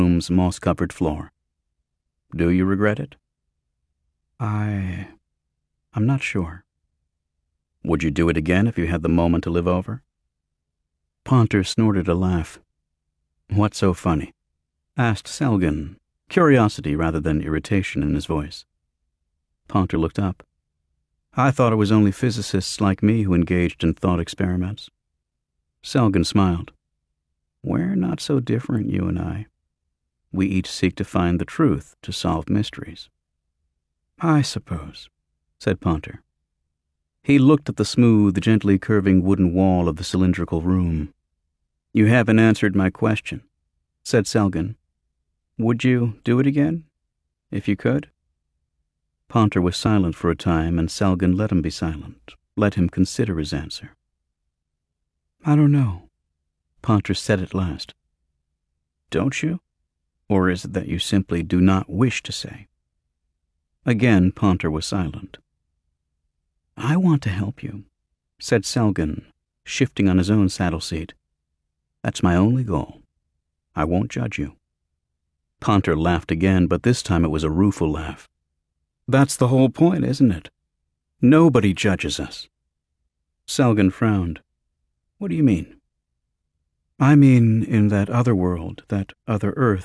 room's moss-covered floor. Do you regret it? I'm not sure. Would you do it again if you had the moment to live over? Ponter snorted a laugh. What's so funny? Asked Selgin, curiosity rather than irritation in his voice. Ponter looked up. I thought it was only physicists like me who engaged in thought experiments. Selgin smiled. We're not so different, you and I. We each seek to find the truth, to solve mysteries. I suppose, said Ponter. He looked at the smooth, gently curving wooden wall of the cylindrical room. You haven't answered my question, said Selgin. Would you do it again, if you could? Ponter was silent for a time, and Selgin let him be silent, let him consider his answer. I don't know, Ponter said at last. Don't you? Or is it that you simply do not wish to say? Again Ponter was silent. I want to help you, said Selgin, shifting on his own saddle seat. That's my only goal. I won't judge you. Ponter laughed again, but this time it was a rueful laugh. That's the whole point, isn't it? Nobody judges us. Selgin frowned. What do you mean? I mean in that other world, that other Earth,